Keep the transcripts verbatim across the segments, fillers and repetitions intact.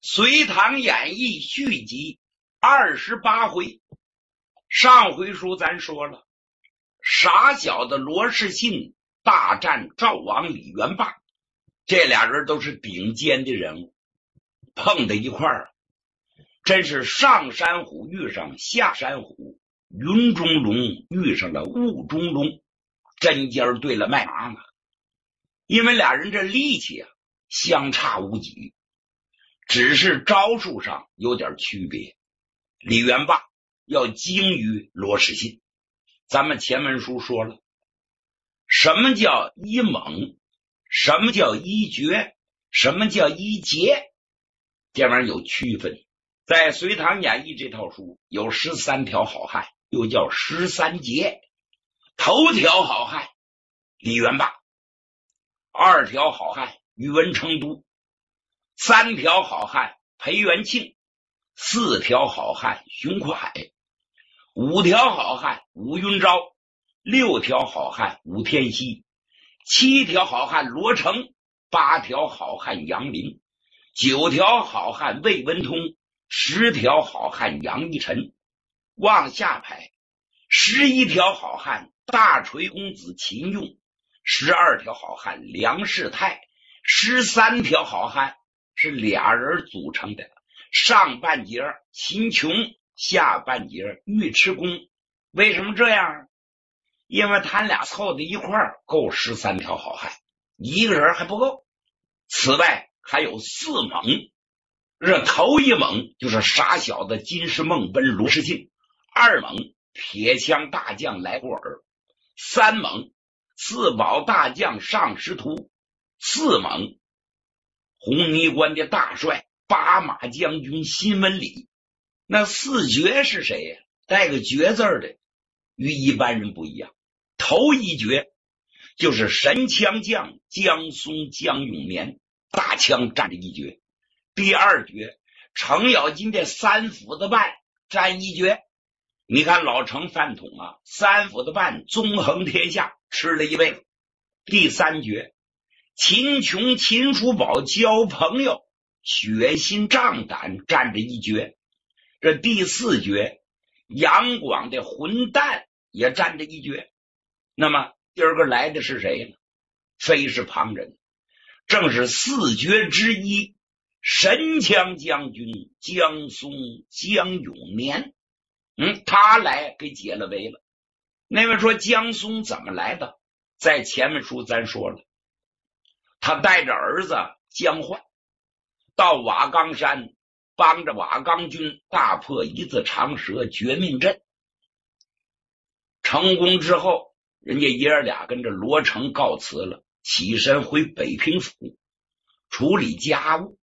隋唐演义续集二十八回。上回书咱说了，傻小的罗士信大战赵王李元霸，这俩人都是顶尖的人物，碰在一块儿，真是上山虎遇上下山虎，云中龙遇上了雾中龙，针尖对了麦芒啊！因为俩人这力气啊相差无几，只是招数上有点区别。李元霸要精于罗士信。咱们前文书说了，什么叫一猛，什么叫一绝，什么叫一捷，这玩意儿有区分。在隋唐演义这套书有十三条好汉，又叫十三捷。头条好汉李元霸，二条好汉宇文成都，三条好汉裴元庆，四条好汉熊阔海，五条好汉吴云昭，六条好汉武天锡，七条好汉罗成，八条好汉杨林，九条好汉魏文通，十条好汉杨义臣。往下排，十一条好汉大锤公子秦用，十二条好汉梁世泰，十三条好汉是俩人组成的，上半截秦琼，下半截尉迟恭。为什么这样？因为他俩凑在一块儿够十三条好汉，一个人还不够。此外还有四猛，这头一猛就是傻小子金世梦奔卢士信，二猛铁枪大将来过尔，三猛四宝大将上师徒，四猛红泥关的大帅八马将军辛文礼。那四绝是谁呀？带个绝字的，与一般人不一样。头一绝就是神枪将江松江永年，大枪占着一绝。第二绝程咬金的三斧子半占一绝。你看老程饭桶啊，三斧子半纵横天下，吃了一辈子。第三绝秦琼秦叔宝交朋友，血心仗胆占着一绝。这第四绝杨广的混蛋也占着一绝。那么第二个来的是谁呢？非是旁人，正是四绝之一神枪将军江松江永年。嗯，他来给解了围了。那位说江松怎么来的？在前面书咱说了，他带着儿子江焕到瓦岗山，帮着瓦岗军大破一字长蛇绝命阵。成功之后，人家爷儿俩跟着罗成告辞了，起身回北平府处理家务。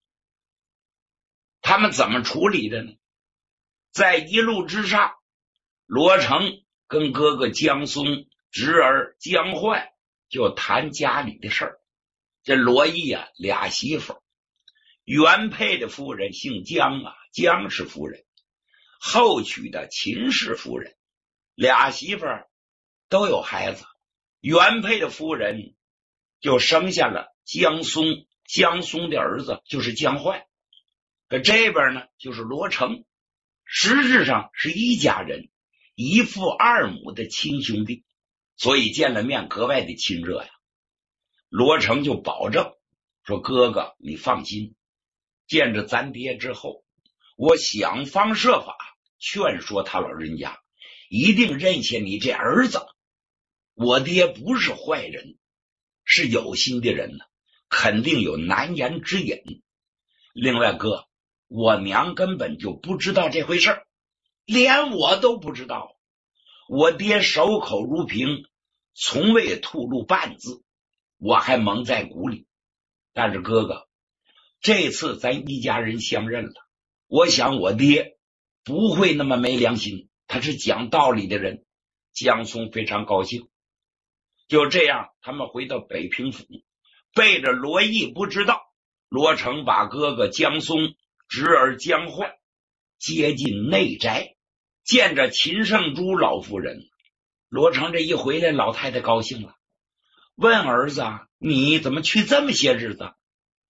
他们怎么处理的呢？在一路之上，罗成跟哥哥江松、侄儿江焕就谈家里的事儿。这罗毅啊，俩媳妇儿，原配的夫人姓江啊，江氏夫人，后娶的秦氏夫人，俩媳妇儿都有孩子。原配的夫人就生下了江松，江松的儿子就是江焕。可这边呢就是罗成，实质上是一家人，一父二母的亲兄弟，所以见了面格外的亲热呀。罗成就保证说，哥哥你放心，见着咱爹之后，我想方设法劝说他老人家一定认下你这儿子。我爹不是坏人，是有心的人呢，肯定有难言之隐。另外哥，我娘根本就不知道这回事儿，连我都不知道。我爹守口如瓶，从未吐露半字，我还蒙在鼓里。但是哥哥，这次咱一家人相认了，我想我爹不会那么没良心，他是讲道理的人。江松非常高兴。就这样，他们回到北平府，背着罗毅不知道，罗成把哥哥江松、侄儿江焕接进内宅，见着秦圣珠老夫人。罗成这一回来，老太太高兴了，问儿子啊，你怎么去这么些日子？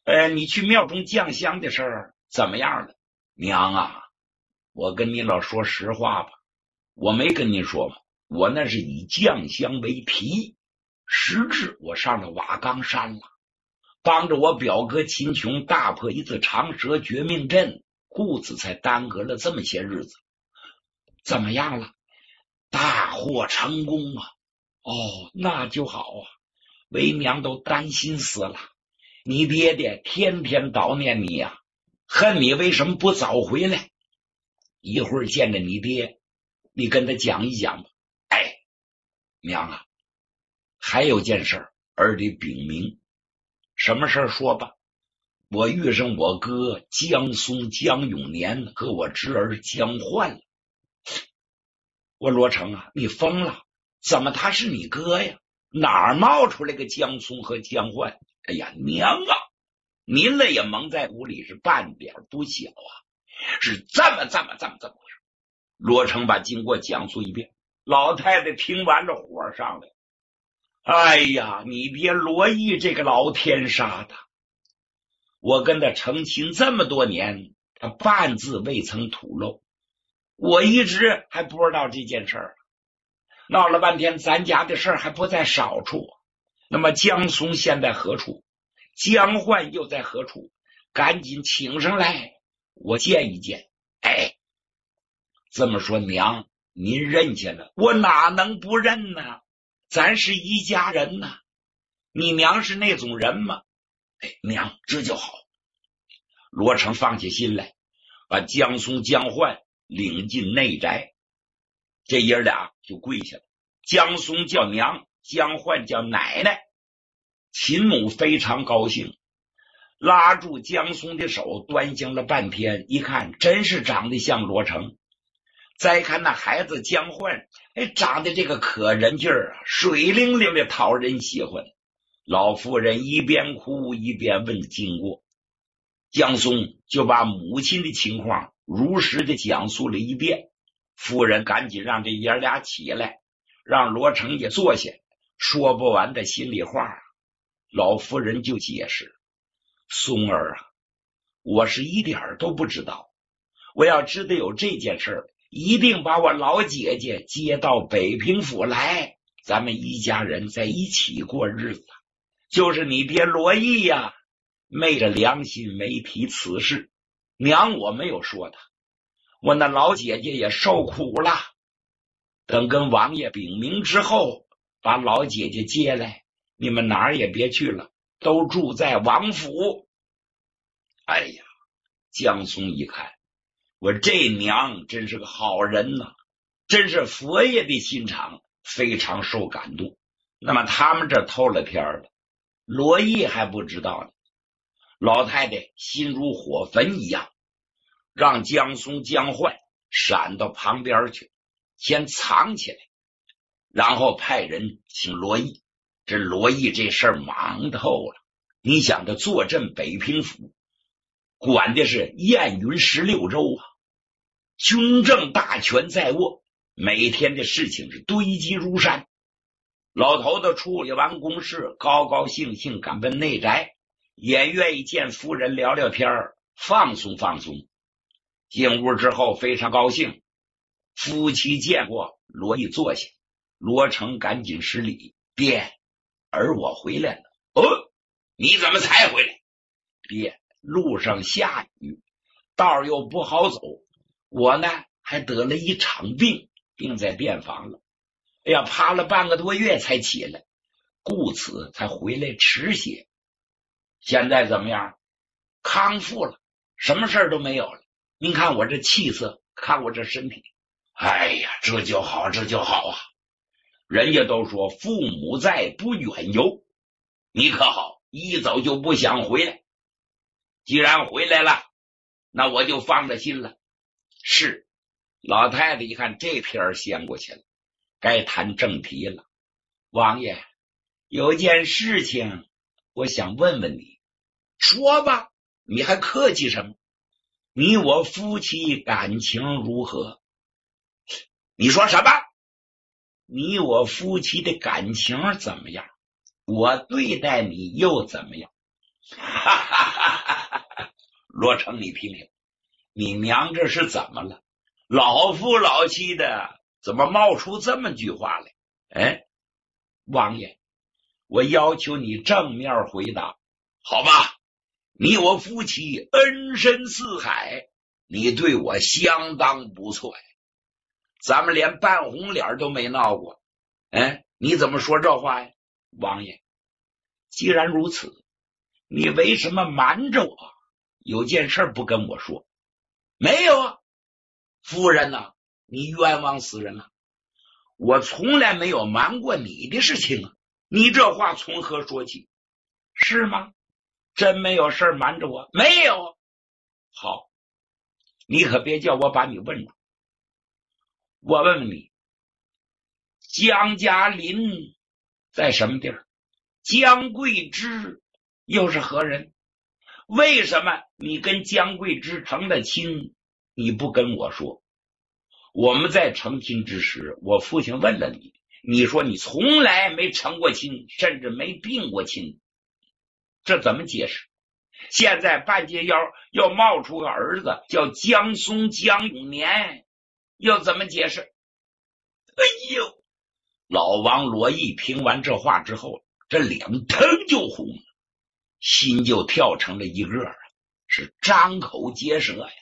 呃，你去庙中降香的事儿怎么样了？娘啊，我跟你老说实话吧，我没跟你说嘛，我那是以降香为题，实质我上了瓦岗山了，帮着我表哥秦琼大破一次长蛇绝命阵，故此才耽搁了这么些日子。怎么样了？大获成功啊！哦，那就好啊，为娘都担心死了。你爹爹天天悼念你呀、啊，恨你为什么不早回来。一会儿见着你爹，你跟他讲一讲吧。哎，娘啊，还有件事儿得禀明。什么事儿说吧。我遇上我哥江松江永年和我侄儿江焕了。我罗成啊，你疯了？怎么他是你哥呀？哪儿冒出来个江松和江焕？哎呀，娘啊，您了也蒙在鼓里，是半点不小啊，是这么这么这么这么回事。罗成把经过讲述一遍，老太太听完了火上来。哎呀，你爹罗毅这个老天杀的，我跟他成亲这么多年，他半字未曾吐露，我一直还不知道这件事儿。闹了半天，咱家的事儿还不在少处。那么江松现在何处？江焕又在何处？赶紧请上来，我见一见。哎，这么说娘，您认下了，我哪能不认呢？咱是一家人呢。你娘是那种人吗？哎，娘，这就好。罗成放下心来，把江松江焕领进内宅，这爷俩就跪下了。江松叫娘，江焕叫奶奶。秦母非常高兴，拉住江松的手端详了半天，一看真是长得像罗成。再看那孩子江焕，哎，长得这个可人劲儿啊，水灵灵的讨人喜欢。老妇人一边哭一边问经过，江松就把母亲的情况如实的讲述了一遍。妇人赶紧让这爷俩起来，让罗成也坐下，说不完的心里话。老妇人就解释，松儿啊，我是一点都不知道，我要知道有这件事，一定把我老姐姐接到北平府来，咱们一家人在一起过日子。就是你爹罗毅呀，昧着良心没提此事，娘我没有说他，我那老姐姐也受苦了。等跟王爷禀明之后，把老姐姐接来，你们哪儿也别去了，都住在王府。哎呀，江松一看，我这娘真是个好人呐、啊，真是佛爷的心肠，非常受感动。那么他们这透了天了，罗毅还不知道呢。老太太心如火焚一样，让江松江焕闪到旁边去，先藏起来，然后派人请罗毅。这罗毅这事儿忙透了，你想他坐镇北平府，管的是燕云十六州啊，军政大权在握，每天的事情是堆积如山。老头子处理完公事，高高兴兴赶奔内宅，也愿意见夫人聊聊天，放松放松。进屋之后非常高兴，夫妻见过，罗毅坐下，罗成赶紧施礼，爹，儿我回来了。哦，你怎么才回来？爹，路上下雨，道又不好走，我呢还得了一场病，病在病房了。哎呀，趴了半个多月才起来，故此才回来迟些。现在怎么样？康复了，什么事儿都没有了。您看我这气色，看我这身体，哎呀，这就好，这就好啊！人家都说父母在，不远游，你可好，一走就不想回来。既然回来了，那我就放了心了。是，老太太一看这篇先过去了，该谈正题了。王爷，有件事情我想问问你。说吧，你还客气什么？你我夫妻感情如何？你说什么？你我夫妻的感情怎么样？我对待你又怎么样？ 哈哈哈哈！罗成，你听听，你娘这是怎么了？老夫老妻的，怎么冒出这么句话来？哎，王爷，我要求你正面回答，好吧？你我夫妻恩深似海，你对我相当不错呀，咱们连半红脸都没闹过，哎，你怎么说这话呀？王爷，既然如此，你为什么瞒着我？有件事不跟我说？没有啊，夫人呐、啊，你冤枉死人了！我从来没有瞒过你的事情啊！你这话从何说起？是吗？真没有事瞒着我？没有。好，你可别叫我把你问住。我问问你，江嘉林在什么地儿？江桂枝又是何人？为什么你跟江桂枝成了亲，你不跟我说？我们在成亲之时，我父亲问了你，你说你从来没成过亲，甚至没并过亲，这怎么解释？现在半截腰要冒出个儿子叫江松江永年，要怎么解释？哎呦！老王罗毅听完这话之后，这脸腾就红了，心就跳成了一个，是张口结舌呀。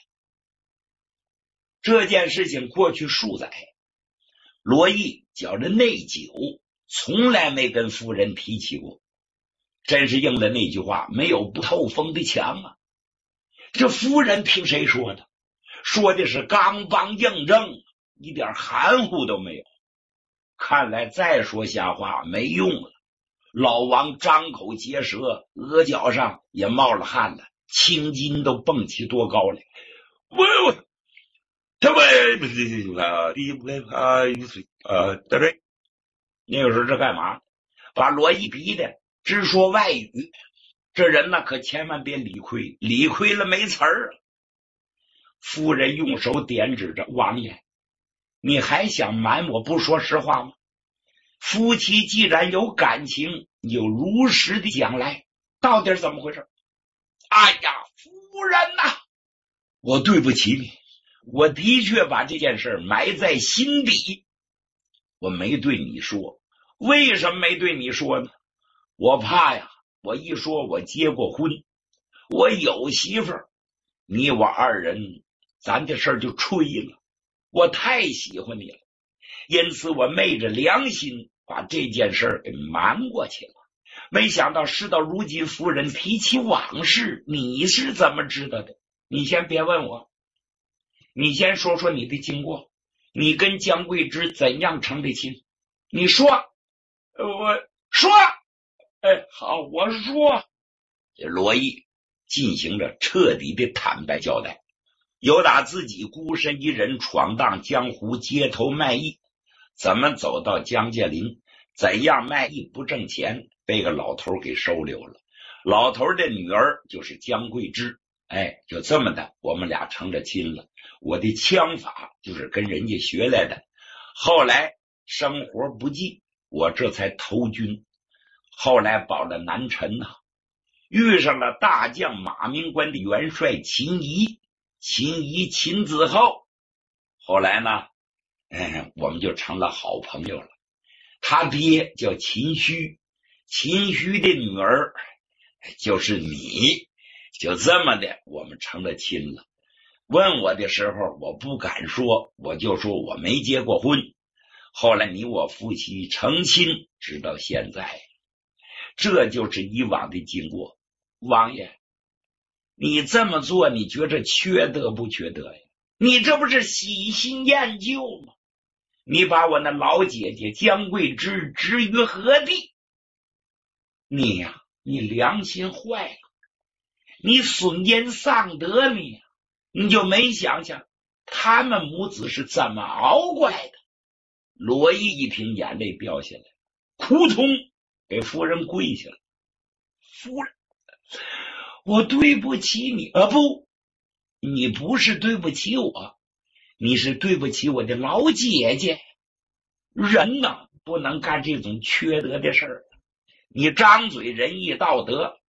这件事情过去数载，罗毅觉着内疚，从来没跟夫人提起过，真是应了那句话，没有不透风的墙啊。这夫人听谁说的？说的是刚梆硬正，一点含糊都没有。看来再说瞎话没用了，老王张口结舌，额角上也冒了汗了，青筋都蹦起多高来。喂喂，他喂不是啊，第不该怕一岁啊，对不对？那个时候这干嘛？把罗毅逼的只说外语，这人呢可千万别理亏，理亏了没词儿。夫人用手点指着王爷，你还想瞒我不说实话吗？夫妻既然有感情，你就如实的讲来，到底是怎么回事？哎呀，夫人呐、啊，我对不起你，我的确把这件事埋在心底，我没对你说。为什么没对你说呢？我怕呀，我一说我结过婚，我有媳妇儿，你我二人咱这事儿就吹了，我太喜欢你了，因此我昧着良心把这件事给瞒过去了。没想到事到如今，夫人提起往事，你是怎么知道的？你先别问我，你先说说你的经过，你跟江桂枝怎样成的亲？你说。我说。哎，好，我说。这罗毅进行了彻底的坦白交代，由打自己孤身一人闯荡江湖，街头卖艺，怎么走到江介林，怎样卖艺不挣钱，被个老头给收留了。老头的女儿就是江桂枝，哎，就这么的，我们俩成了亲了。我的枪法就是跟人家学来的。后来生活不济，我这才投军。后来保了南陈呐、啊，遇上了大将马明关的元帅秦仪，秦仪秦子厚。后来呢，哎，我们就成了好朋友了。他爹叫秦虚，秦虚的女儿就是你，就这么的，我们成了亲了。问我的时候，我不敢说，我就说我没结过婚。后来你我夫妻成亲，直到现在，这就是以往的经过。王爷，你这么做，你觉着缺德不缺德呀？你这不是喜新厌旧吗？你把我那老姐姐江桂枝置于何地？你呀、啊，你良心坏了，你损阴丧德，你你就没想想他们母子是怎么熬过来的？罗毅一听，眼泪掉下来，扑通给夫人跪下了。夫人，我对不起你啊！不，你不是对不起我，你是对不起我的老姐姐。人呢，不能干这种缺德的事儿。你张嘴仁义道德，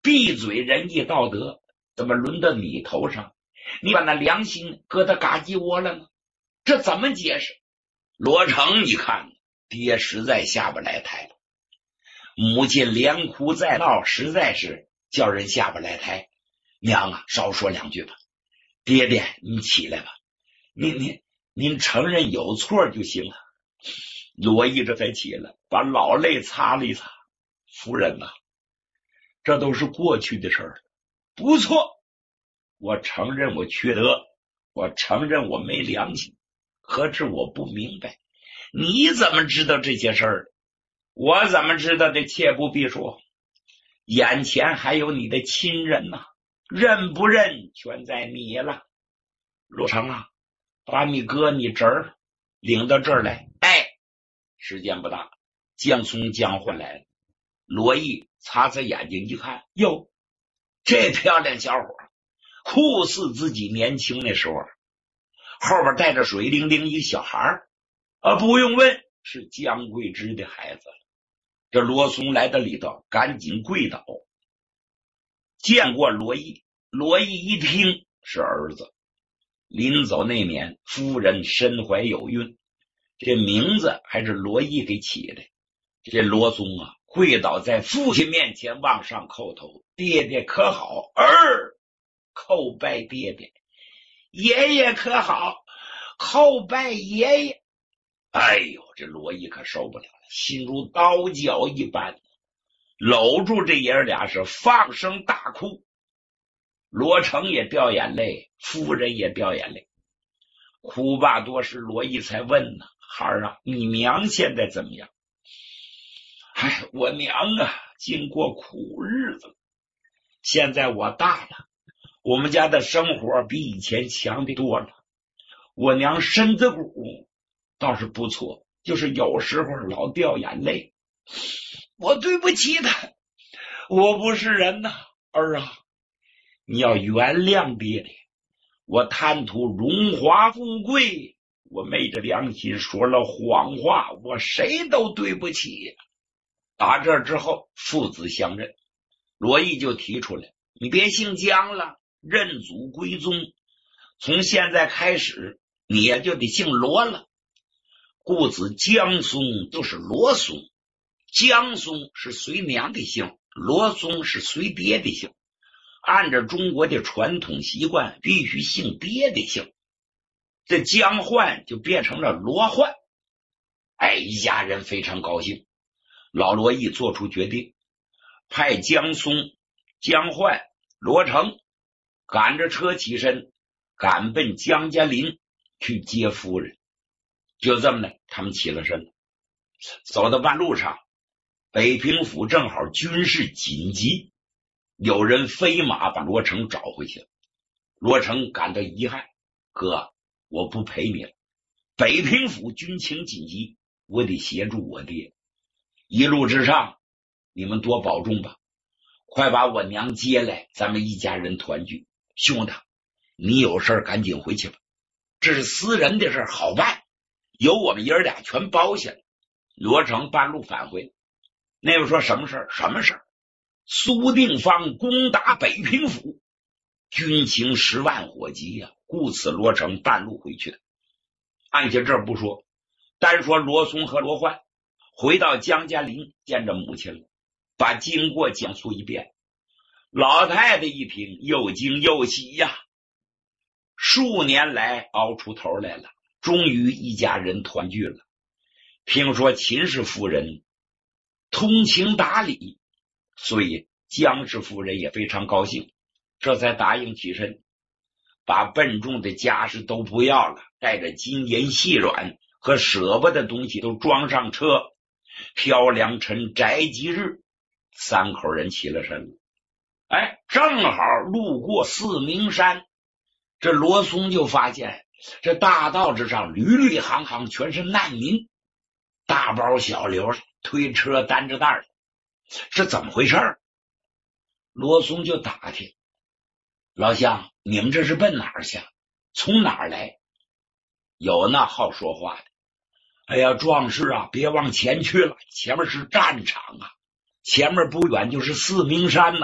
闭嘴仁义道德怎么轮到你头上？你把那良心搁到嘎叽窝了呢？这怎么解释？罗成一看，爹实在下不来台了，母亲连哭再闹，实在是叫人下不来台。娘啊，少说两句吧。爹爹，你起来吧，您您您承认有错就行了。罗毅这才起来，把老泪擦了一擦。夫人呐、啊，这都是过去的事儿。不错，我承认我缺德，我承认我没良心。可是我不明白，你怎么知道这些事儿？我怎么知道的？切不必说，眼前还有你的亲人呐、啊，认不认全在你了。罗成啊，把你哥你侄儿领到这儿来。哎，时间不大，江松江焕来了。罗毅擦擦眼睛一看，哟，这漂亮小伙酷似自己年轻那时候，后边带着水灵灵一小孩啊，不用问，是江桂枝的孩子了。这罗松来到里头，赶紧跪倒，见过罗毅。罗毅一听是儿子，临走那年夫人身怀有孕，这名字还是罗毅给起的。这罗松啊，跪倒在父亲面前往上叩头，爹爹可好？儿叩拜爹爹。爷爷可好？叩拜爷爷。哎呦，这罗毅可受不了了，心如刀绞一般，搂住这爷儿俩是放声大哭。罗成也掉眼泪，夫人也掉眼泪。哭罢多时，罗毅才问呢：孩儿啊，你娘现在怎么样？哎，我娘啊，经过苦日子，现在我大了，我们家的生活比以前强的多了。我娘身子骨倒是不错，就是有时候老掉眼泪。我对不起她，我不是人呐，儿啊，你要原谅爹爹，我贪图荣华富贵，我昧着良心说了谎话，我谁都对不起。打这之后，父子相认，罗毅就提出来，你别姓江了，认祖归宗，从现在开始你也就得姓罗了。故子江松就是罗松，江松是随娘的姓，罗松是随爹的姓。按照中国的传统习惯，必须姓爹的姓，这江焕就变成了罗焕。哎，一家人非常高兴。老罗毅做出决定，派江松、江焕、罗成赶着车起身，赶奔江家林去接夫人。就这么的，他们起了身。走到半路上，北平府正好军事紧急，有人飞马把罗成找回去了。罗成感到遗憾，哥，我不陪你了，北平府军情紧急，我得协助我爹。一路之上你们多保重吧，快把我娘接来，咱们一家人团聚。兄弟，你有事赶紧回去吧，这是私人的事好办，由我们爷儿俩全包下来。罗成半路返回，那位说什么事儿？什么事儿？苏定方攻打北平府，军情十万火急呀、啊，故此罗成半路回去的。按下这儿不说，单说罗松和罗焕回到江家林见着母亲了，把经过讲述一遍。老太太一听又惊又喜呀，数年来熬出头来了，终于一家人团聚了。听说秦氏夫人通情达理，所以江氏夫人也非常高兴，这才答应起身，把笨重的家事都不要了，带着金银细软和舍不得东西都装上车，飘良辰宅吉日，三口人起了身了。哎，正好路过四明山，这罗松就发现这大道之上屡屡行行全是难民，大包小流推车担着担，是怎么回事？罗松就打听，老乡，你们这是奔哪儿去？从哪儿来？有那好说话的，哎呀，壮士啊，别往前去了，前面是战场啊，前面不远就是四明山呐、啊。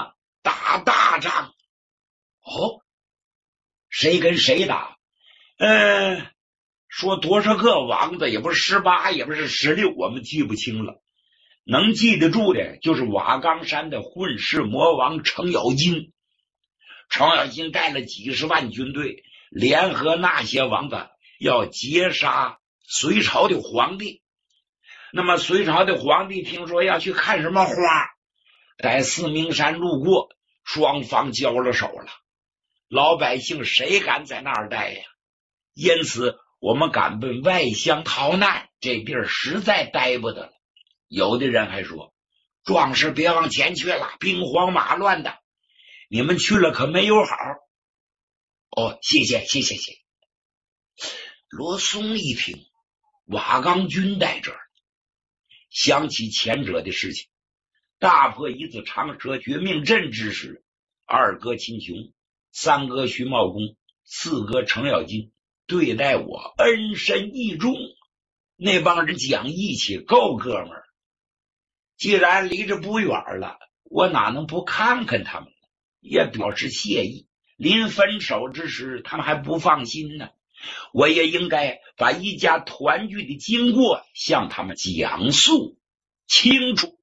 打大仗。哦，谁跟谁打？嗯，说多少个王子，也不是十八，也不是十六，我们记不清了。能记得住的就是瓦岗山的混世魔王程咬金。程咬金带了几十万军队，联合那些王子要劫杀隋朝的皇帝。那么隋朝的皇帝听说要去看什么花，在四明山路过，双方交了手了。老百姓谁敢在那儿待呀？因此我们赶奔外乡逃难，这地儿实在待不得了。有的人还说，壮士别往前去了，兵荒马乱的，你们去了可没有好。哦，谢谢谢谢谢。罗松一听瓦岗军在这儿，想起前者的事情，大破一字长蛇绝命阵之时，二哥秦琼，三哥徐茂公，四哥程咬金对待我恩深义重，那帮人讲义气，够哥们儿。既然离着不远了，我哪能不看看他们呢？也表示谢意。临分手之时，他们还不放心呢，我也应该把一家团聚的经过向他们讲述清楚。